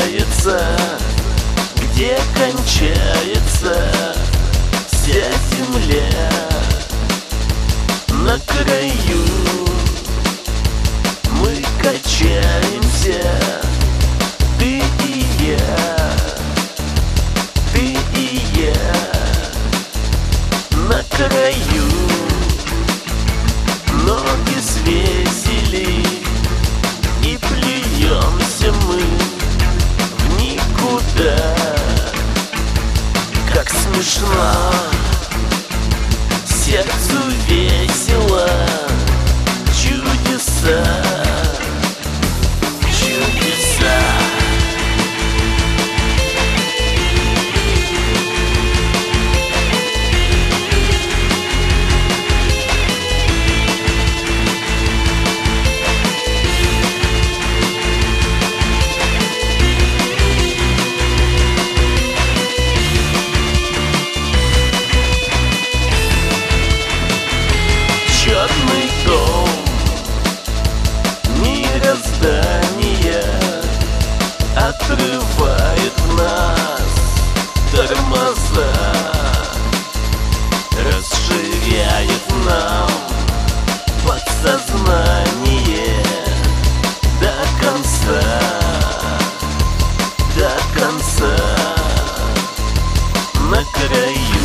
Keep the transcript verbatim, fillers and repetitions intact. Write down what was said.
кончается, где кончается вся земля. На краю мы качаемся, ты и я, ты и я. На краю ноги свесили, и плюемся мы в никуда. Как смешно, сердцу весело, чудеса, чудеса. Черный дом мироздания отрывает нас тормоза, расширяет нам подсознание до конца, до конца. На краю